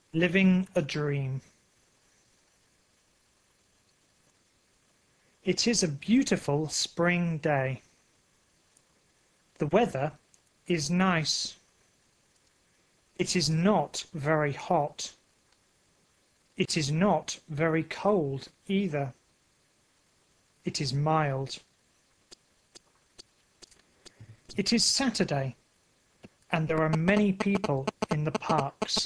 Living a dream. It is a beautiful spring day. The weather is nice. It is not very hot. It is not very cold either. It is mild. It is Saturday, and there are many people in the parks.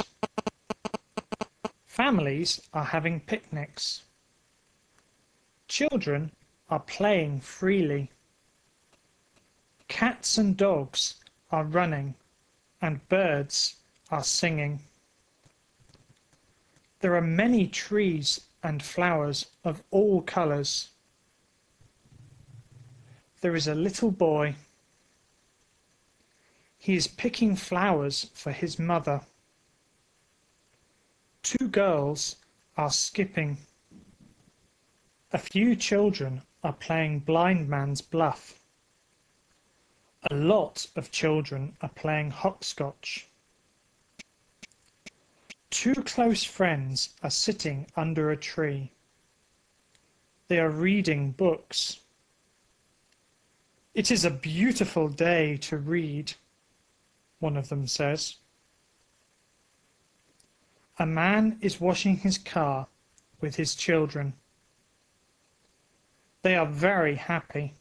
Families are having picnics. Children are playing freely. Cats and dogs are running, and birds are singing. There are many trees and flowers of all colours. There is a little boy. He is picking flowers for his mother. Two girls are skipping. A few children are playing blind man's bluff. A lot of children are playing hopscotch. Two close friends are sitting under a tree. They are reading books. "It is a beautiful day to read," one of them says. A man is washing his car with his children. They are very happy.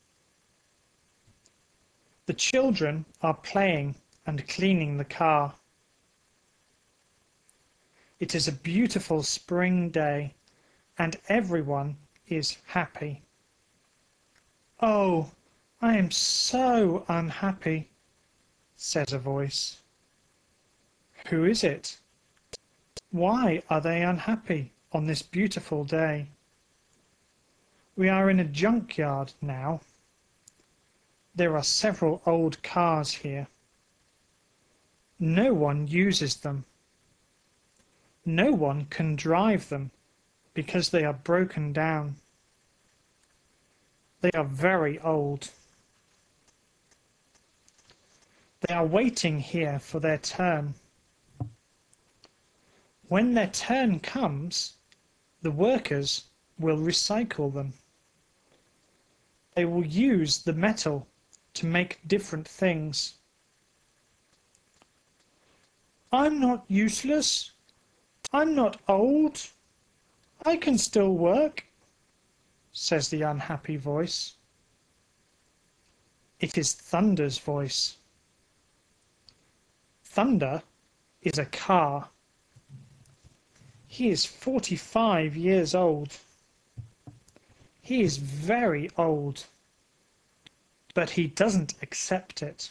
The children are playing and cleaning the car. It is a beautiful spring day, and everyone is happy. "Oh, I am so unhappy," says a voice. Who is it? Why are they unhappy on this beautiful day? We are in a junkyard now. There are several old cars here. No one uses them. No one can drive them because they are broken down. They are very old. They are waiting here for their turn. When their turn comes, the workers will recycle them. They will use the metal to make different things. "I'm not useless. I'm not old. I can still work," says the unhappy voice. It is Thunder's voice. Thunder is a car. He is 45 years old. He is very old, but he doesn't accept it.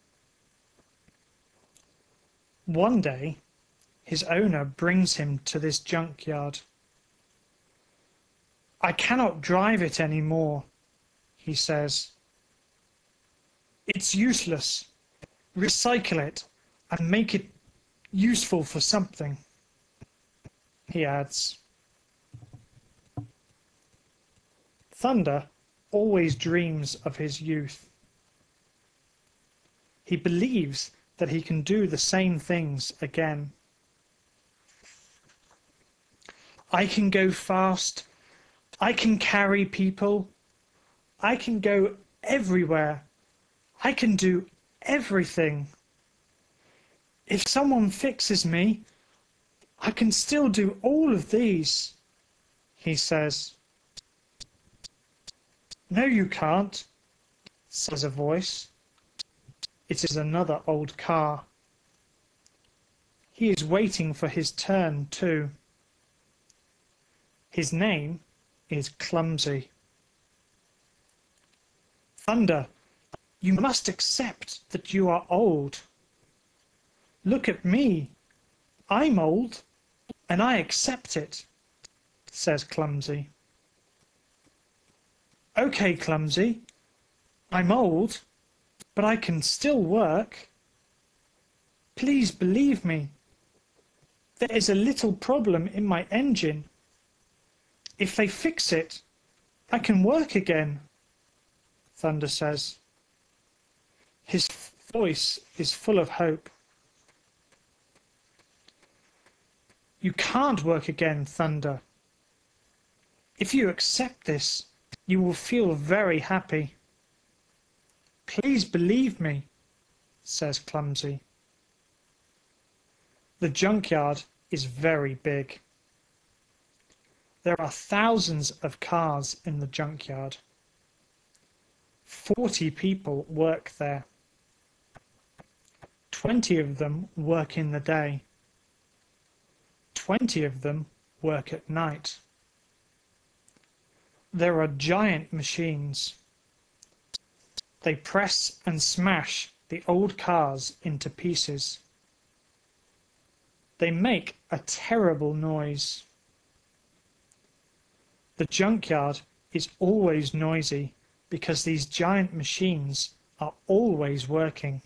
One day, his owner brings him to this junkyard. "I cannot drive it anymore," he says. "It's useless. Recycle it and make it useful for something," he adds. Thunder always dreams of his youth. He believes that he can do the same things again. "I can go fast. I can carry people. I can go everywhere. I can do everything. If someone fixes me, I can still do all of these," he says. "No, you can't," says a voice. It is another old car. He is waiting for his turn too. His name is Clumsy. "Thunder, you must accept that you are old." "Look at me. I'm old, and I accept it," says Clumsy. "Okay, Clumsy, I'm old, but I can still work. Please believe me. There is a little problem in my engine. If they fix it, I can work again," Thunder says. His voice is full of hope. You can't work again, Thunder. If you accept this, you will feel very happy. Please believe me, says Clumsy. The junkyard is very big. There are thousands of cars in the junkyard. 40 people work there. 20 of them work in the day. 20 of them work at night. There are giant machines. They press and smash the old cars into pieces. They make a terrible noise. The junkyard is always noisy because these giant machines are always working.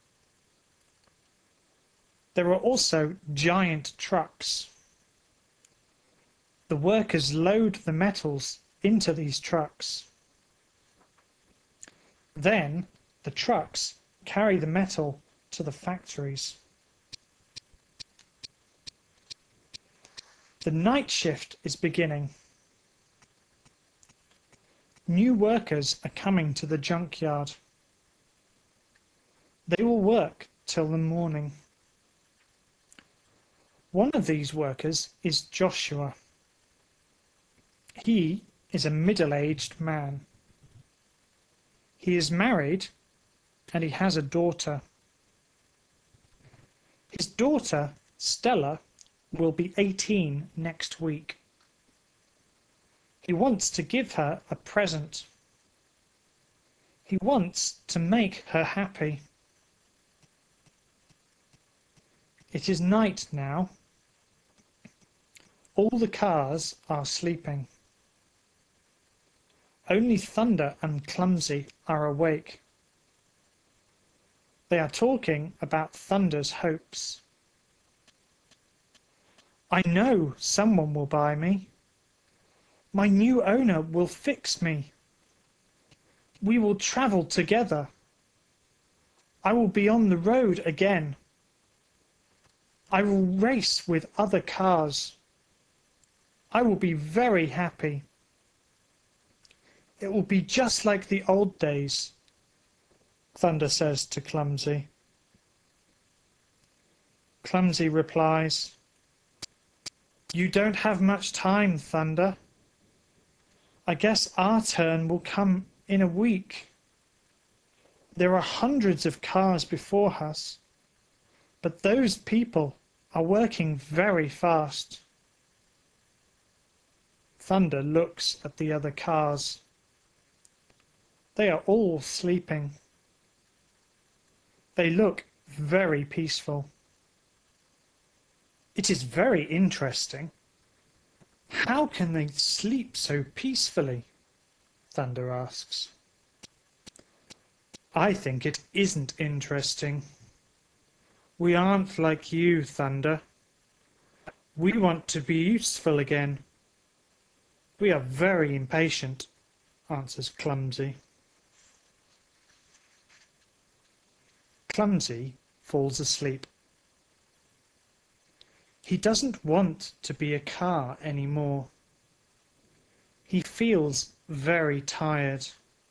There are also giant trucks. The workers load the metals into these trucks. Then the trucks carry the metal to the factories. The night shift is beginning. New workers are coming to the junkyard. They will work till the morning. One of these workers is Joshua. He is a middle-aged man. He is married and he has a daughter. His daughter, Stella, will be 18 next week. He wants to give her a present. He wants to make her happy. It is night now. All the cars are sleeping. Only Thunder and Clumsy are awake. They are talking about Thunder's hopes. I know someone will buy me. My new owner will fix me. We will travel together. I will be on the road again. I will race with other cars. I will be very happy. It will be just like the old days, Thunder says to Clumsy. Clumsy replies, You don't have much time, Thunder. I guess our turn will come in a week. There are hundreds of cars before us, but those people are working very fast. Thunder looks at the other cars. They are all sleeping. They look very peaceful. It is very interesting. How can they sleep so peacefully? Thunder asks. I think it isn't interesting. We aren't like you, Thunder. We want to be useful again. We are very impatient, answers Clumsy. Clumsy falls asleep. He doesn't want to be a car anymore. He feels very tired.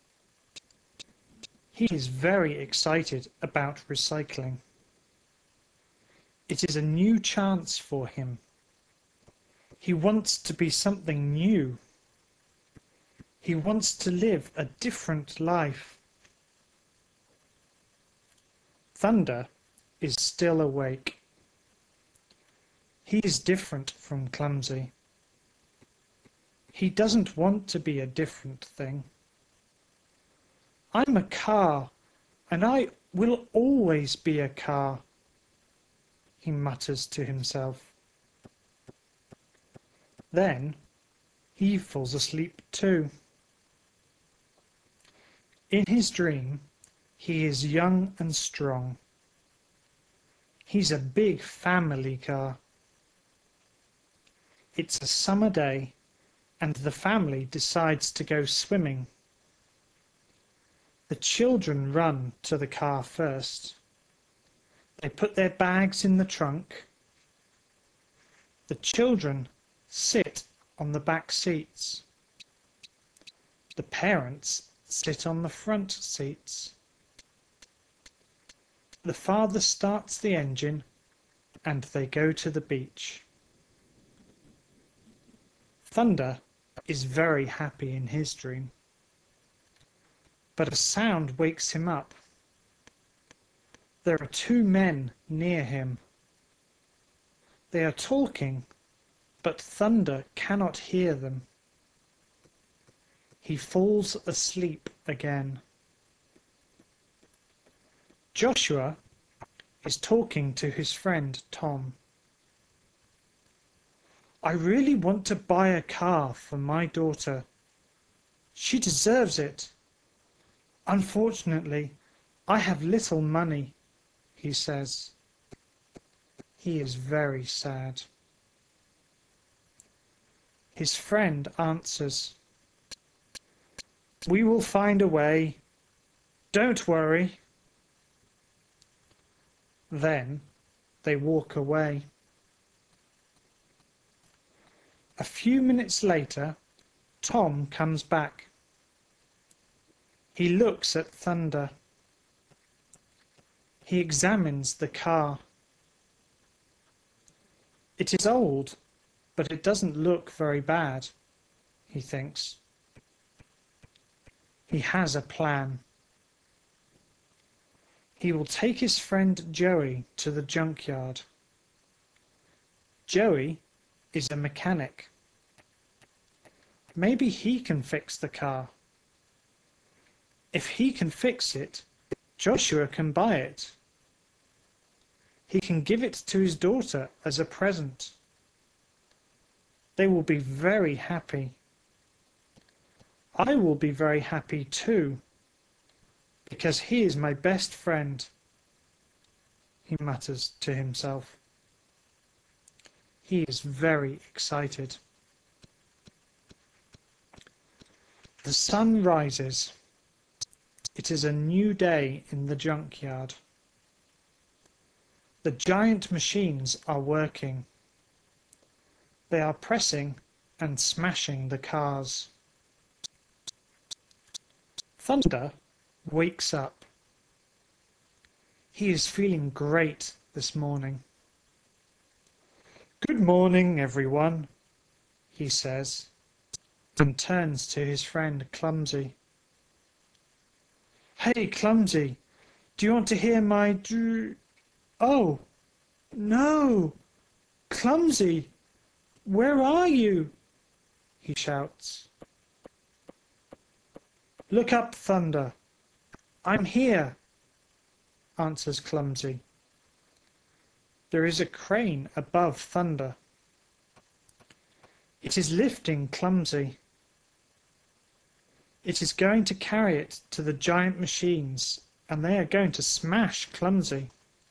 He is very excited about recycling. It is a new chance for him. He wants to be something new. He wants to live a different life. Thunder is still awake. He is different from Clumsy. He doesn't want to be a different thing. I'm a car, and I will always be a car, he mutters to himself. Then he falls asleep too. In his dream, he is young and strong. He's a big family car. It's a summer day, and the family decides to go swimming. The children run to the car first. They put their bags in the trunk. The children sit on the back seats. The parents sit on the front seats. The father starts the engine and they go to the beach. Thunder is very happy in his dream, but a sound wakes him up. There are two men near him. They are talking, but Thunder cannot hear them. He falls asleep again. Joshua is talking to his friend Tom. I really want to buy a car for my daughter. She deserves it. Unfortunately, I have little money, he says. He is very sad. His friend answers, we will find a way. Don't worry. Then they walk away. A few minutes later, Tom comes back. He looks at Thunder. He examines the car. It is old, but it doesn't look very bad, he thinks. He has a plan. He will take his friend Joey to the junkyard. Joey is a mechanic. Maybe he can fix the car. If he can fix it, Joshua can buy it. He can give it to his daughter as a present. They will be very happy. I will be very happy too, because he is my best friend, he mutters to himself. He is very excited. The sun rises. It is a new day in the junkyard. The giant machines are working. They are pressing and smashing the cars. Thunder wakes up. He is feeling great this morning. Good morning, everyone, he says, and turns to his friend Clumsy. Hey, Clumsy, do you want to hear my Oh, no! Clumsy, where are you? He shouts. Look up, Thunder. I'm here, answers Clumsy. There is a crane above Thunder. It is lifting Clumsy. It is going to carry it to the giant machines, and they are going to smash Clumsy.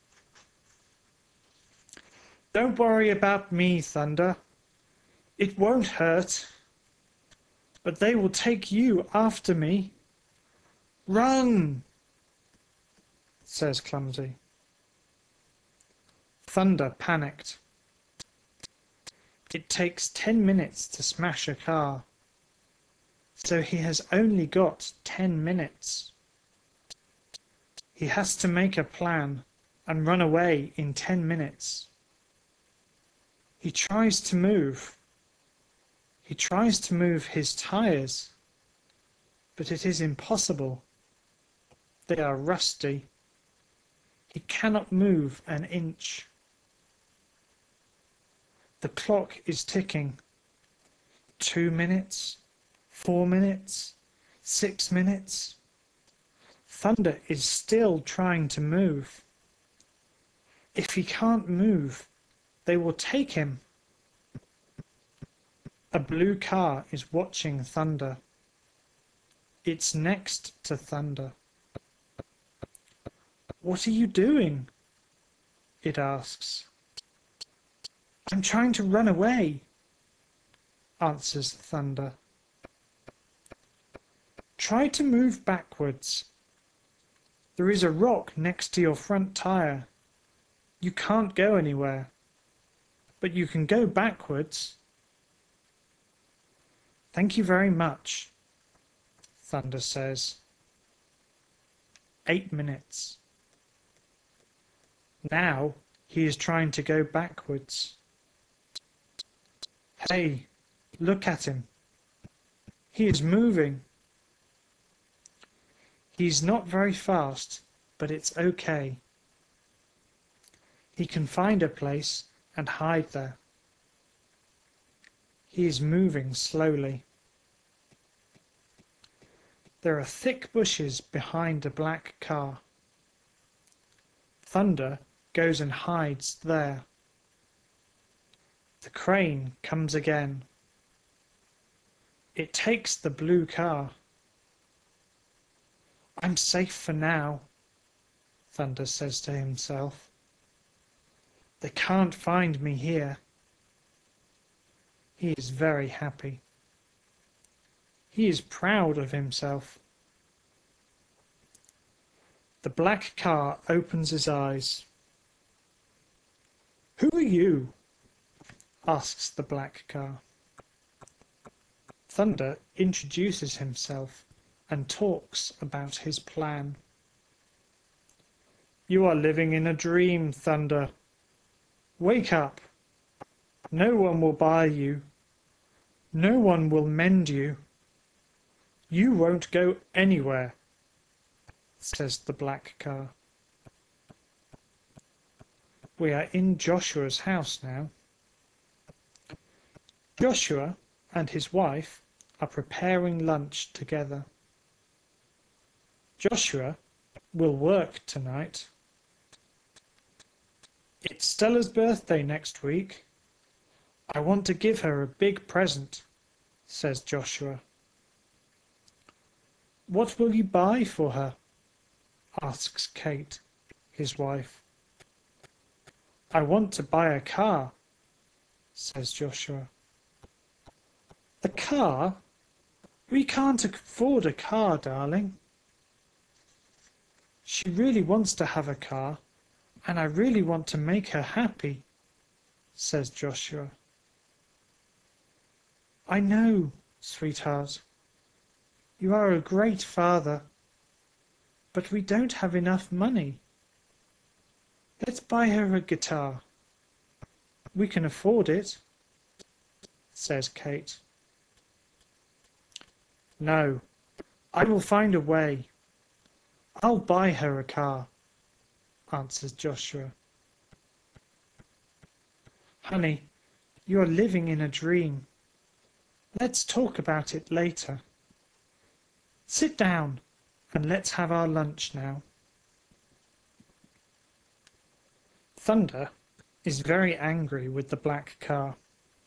Don't worry about me, Thunder. It won't hurt. But they will take you after me. Run, says Clumsy. Thunder panicked. It takes 10 minutes to smash a car, so he has only got 10 minutes. He has to make a plan and run away in 10 minutes. He tries to move. He tries to move his tires, but it is impossible. They are rusty. He cannot move an inch. The clock is ticking. 2 minutes, 4 minutes, 6 minutes. Thunder is still trying to move. If he can't move, they will take him. A blue car is watching Thunder. It's next to Thunder. What are you doing? It asks. I'm trying to run away, answers Thunder. Try to move backwards. There is a rock next to your front tire. You can't go anywhere. but you can go backwards. Thank you very much, Thunder says. 8 minutes. Now he is trying to go backwards. Hey, look at him. He is moving. He's not very fast, but it's okay. He can find a place and hide there. He is moving slowly. There are thick bushes behind the black car. Thunder goes and hides there. The crane comes again. It takes the blue car. I'm safe for now, Thunder says to himself. They can't find me here. He is very happy. He is proud of himself. The black car opens his eyes. Who are you? Asks the black car. Thunder introduces himself and talks about his plan. You are living in a dream, Thunder. Wake up. No one will buy you. No one will mend you. You won't go anywhere, says the black car. We are in Joshua's house now. Joshua and his wife are preparing lunch together. Joshua will work tonight. It's Stella's birthday next week. I want to give her a big present, says Joshua. What will you buy for her? Asks Kate, his wife. I want to buy a car, says Joshua. A car? We can't afford a car, darling. She really wants to have a car, and I really want to make her happy, says Joshua. I know, sweetheart. You are a great father, but we don't have enough money. Let's buy her a guitar. We can afford it, says Kate. No, I will find a way. I'll buy her a car, answers Joshua. Honey, you are living in a dream. Let's talk about it later. Sit down and let's have our lunch now. Thunder is very angry with the black car.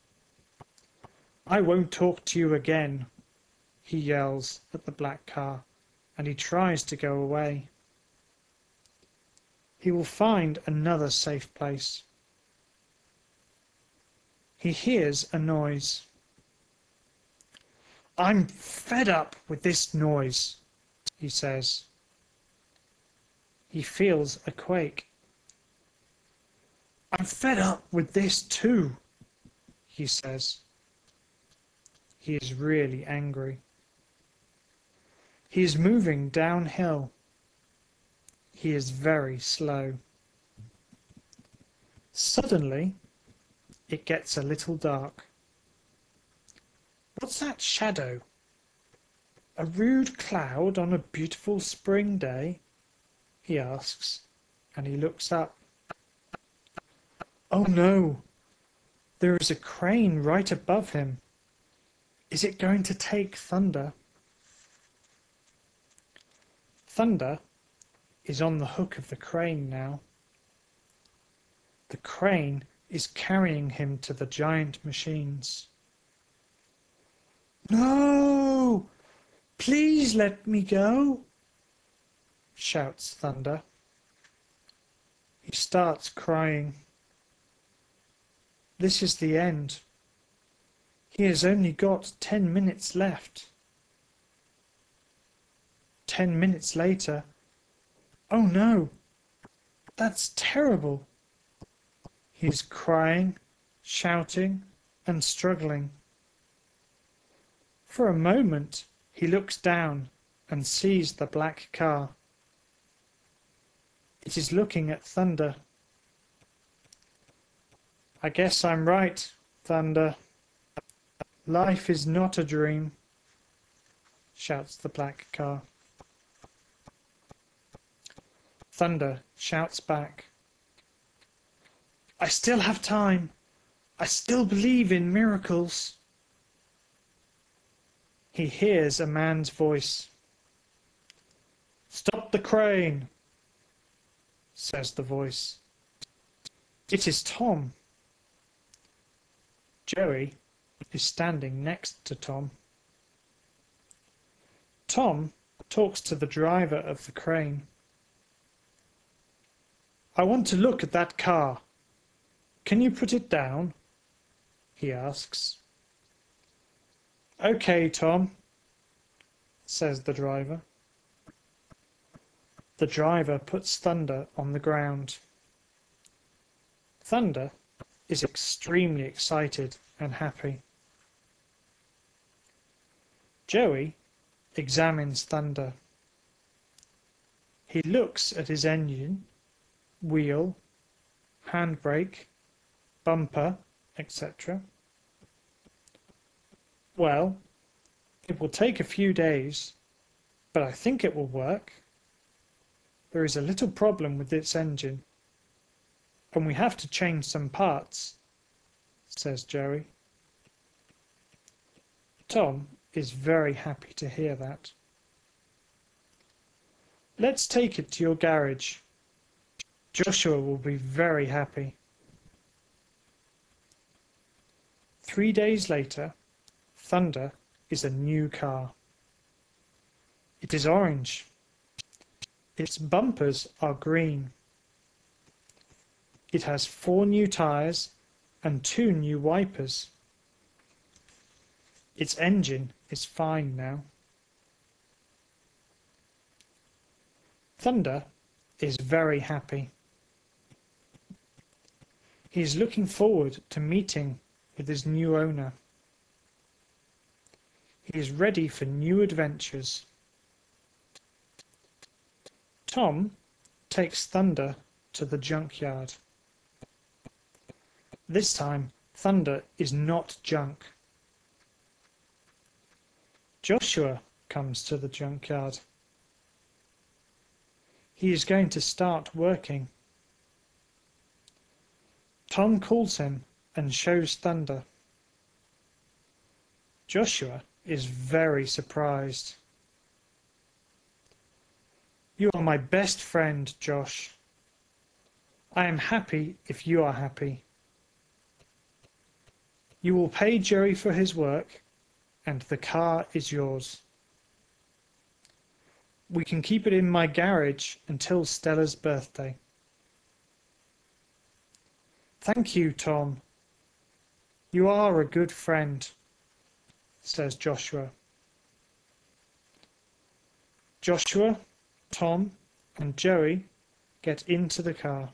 I won't talk to you again, he yells at the black car, and he tries to go away. He will find another safe place. He hears a noise. I'm fed up with this noise, he says. He feels a quake. I'm fed up with this too, he says. He is really angry. He is moving downhill. He is very slow. Suddenly, it gets a little dark. What's that shadow? A rude cloud on a beautiful spring day? He asks, and he looks up. Oh no! There is a crane right above him. Is it going to take Thunder? Thunder is on the hook of the crane now. The crane is carrying him to the giant machines. No! Please let me go! Shouts Thunder. He starts crying. This is the end. He has only got 10 minutes left. 10 minutes later. Oh no! That's terrible! He is crying, shouting and struggling. For a moment he looks down and sees the black car. It is looking at Thunder. "I guess I'm right, Thunder. Life is not a dream," shouts the black car. Thunder shouts back, "I still have time. I still believe in miracles." He hears a man's voice. "Stop the crane," says the voice. It is Tom. Joey is standing next to Tom. Tom talks to the driver of the crane. "I want to look at that car. Can you put it down?" he asks. "Okay, Tom," says the driver. The driver puts Thunder on the ground. Thunder is extremely excited and happy. Joey examines Thunder. He looks at his engine, wheel, handbrake, bumper, etc. "Well, it will take a few days, but I think it will work. There is a little problem with its engine, and we have to change some parts," says Joey. Tom is very happy to hear that. "Let's take it to your garage. Joshua will be very happy." 3 days later, Thunder is a new car. It is orange. Its bumpers are green. It has 4 new tyres and 2 new wipers. Its engine is fine now. Thunder is very happy. He is looking forward to meeting with his new owner. He is ready for new adventures. Tom takes Thunder to the junkyard. This time, Thunder is not junk. Joshua comes to the junkyard. He is going to start working. Tom calls him and shows Thunder. Joshua is very surprised. "You are my best friend, Josh. I am happy if you are happy. You will pay Joey for his work, and the car is yours. We can keep it in my garage until Stella's birthday." "Thank you, Tom. You are a good friend," says Joshua. Joshua, Tom, and Joey get into the car.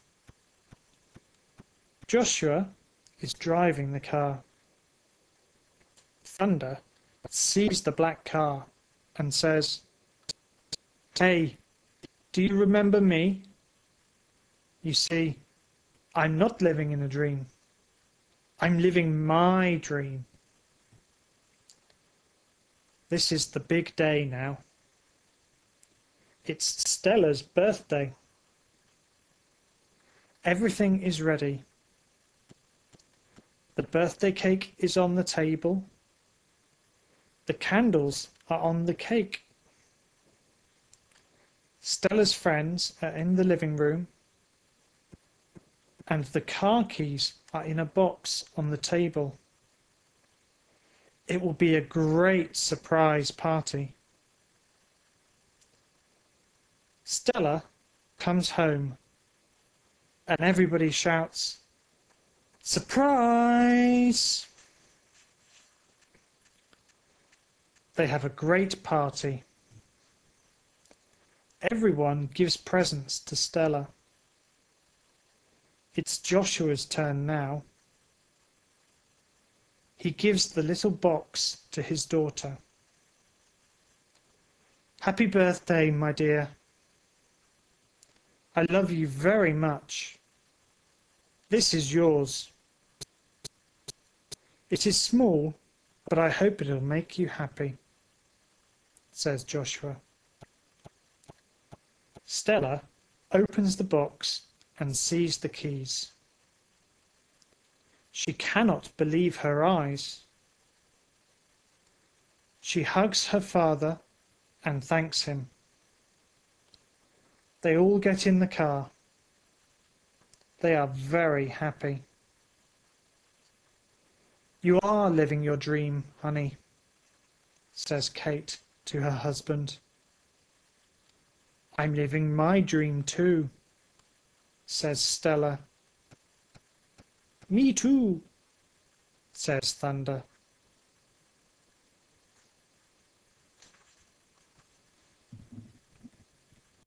Joshua is driving the car. Thunder sees the black car and says, "Hey, do you remember me? You see, I'm not living in a dream. I'm living my dream. This is the big day now. It's Stella's birthday. Everything is ready. The birthday cake is on the table. The candles are on the cake. Stella's friends are in the living room. And the car keys are in a box on the table. It will be a great surprise party." Stella comes home and everybody shouts, "Surprise!" They have a great party. Everyone gives presents to Stella. It's Joshua's turn now. He gives the little box to his daughter. Happy birthday, my dear. I love you very much. This is yours. It is small, but I hope it'll make you happy, says Joshua. Stella opens the box and sees the keys. She cannot believe her eyes. She hugs her father and thanks him. They all get in the car. They are very happy. You are living your dream, honey, says Kate to her husband. I'm living my dream too, says Stella. Me too, says Thunder.